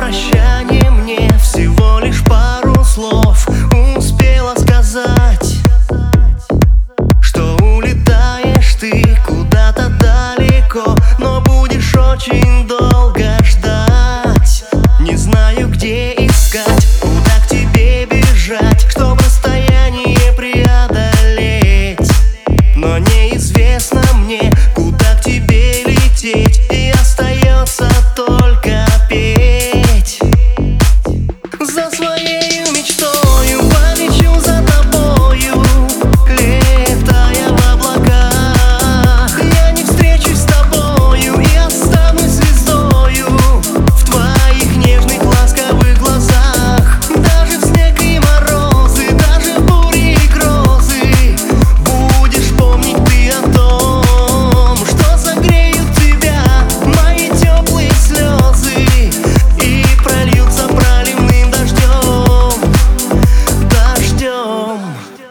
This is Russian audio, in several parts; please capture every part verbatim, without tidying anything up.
прощание мне всего лишь пару слов успела сказать, что улетаешь ты куда-то далеко, но будешь очень долго ждать. Не знаю, где искать, куда к тебе бежать, чтоб расстояние преодолеть. Но неизвестно мне, куда к тебе лететь, и остается только петь. За своей мечтою полечу за тобою, летая в облаках. Я не встречусь с тобою и останусь звездою в твоих нежных ласковых глазах. Даже в снег и морозы, даже в бури и грозы будешь помнить ты о том, что согреют тебя мои теплые слезы и прольются проливным дождем, дождем.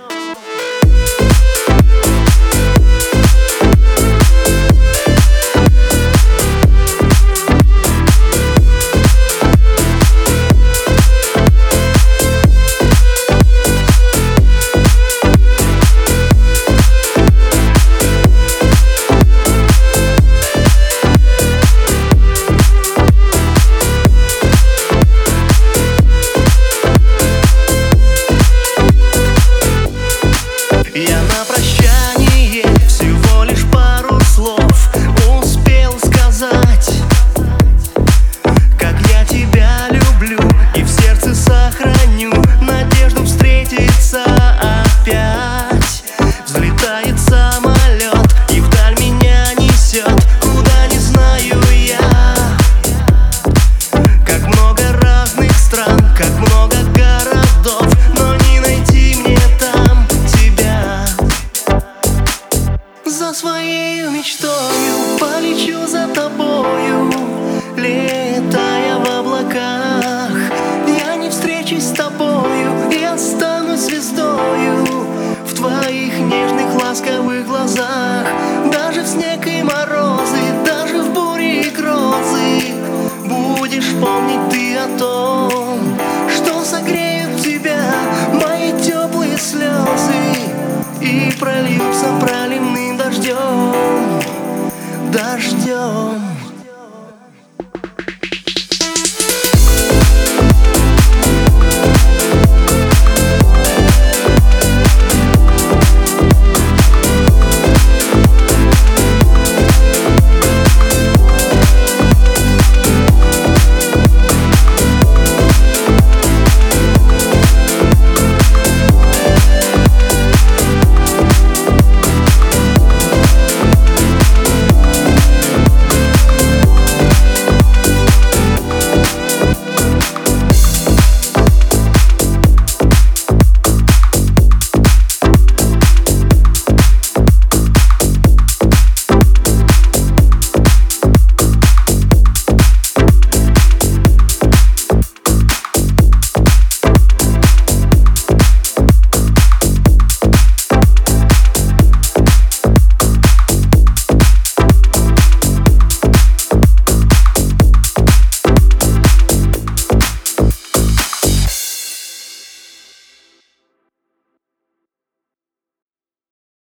Я на прощание всего лишь пару слов успел сказать, как я тебя люблю и в сердце сохраню надежду встретиться опять. Взлетает самолет и вдаль меня несет, куда не знаю я. Как много разных стран, как много городов, но не найти мне там тебя. За своей мечтою полечу за тобою, летая в облаках. Я не встречусь с тобою и останусь звездою в твоих нежных ласковых глазах. Даже в снег и морозы, даже в бури и грозы будешь помнить ты о том, что согреют тебя мои теплые слезы и прольются проливным дождем, дождем.